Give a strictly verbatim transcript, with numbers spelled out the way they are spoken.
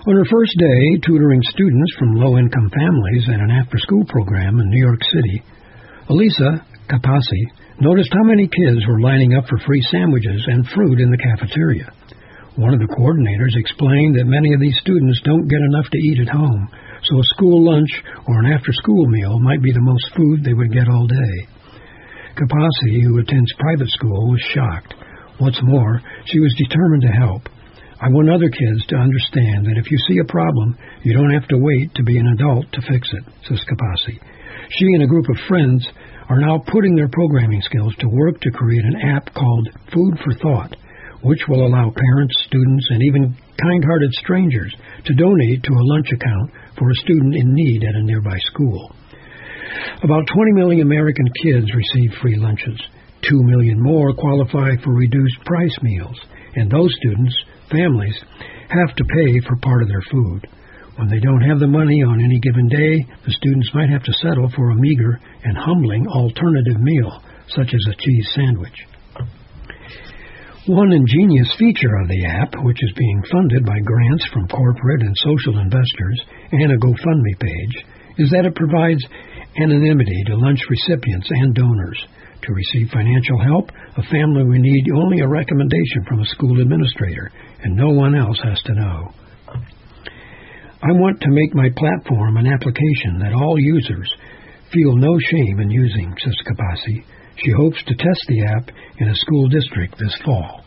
On her first day tutoring students from low-income families at an after-school program in New York City, Elisa Capasi noticed how many kids were lining up for free sandwiches and fruit in the cafeteria. One of the coordinators explained that many of these students don't get enough to eat at home, so a school lunch or an after-school meal might be the most food they would get all day. Capasi, who attends private school, was shocked. What's more, she was determined to help. I want other kids to understand that if you see a problem, you don't have to wait to be an adult to fix it, says Capasi. She and a group of friends are now putting their programming skills to work to create an app called Food for Thought, which will allow parents, students, and even kind-hearted strangers to donate to a lunch account for a student in need at a nearby school. About twenty million American kids receive free lunches. Two million more qualify for reduced price meals, and those students, families, have to pay for part of their food. When they don't have the money on any given day, the students might have to settle for a meager and humbling alternative meal, such as a cheese sandwich. One ingenious feature of the app, which is being funded by grants from corporate and social investors and a GoFundMe page, is that it provides anonymity to lunch recipients and donors. To receive financial help, a family will need only a recommendation from a school administrator, and no one else has to know. I want to make my platform an application that all users feel no shame in using, says Capasi. She hopes to test the app in a school district this fall.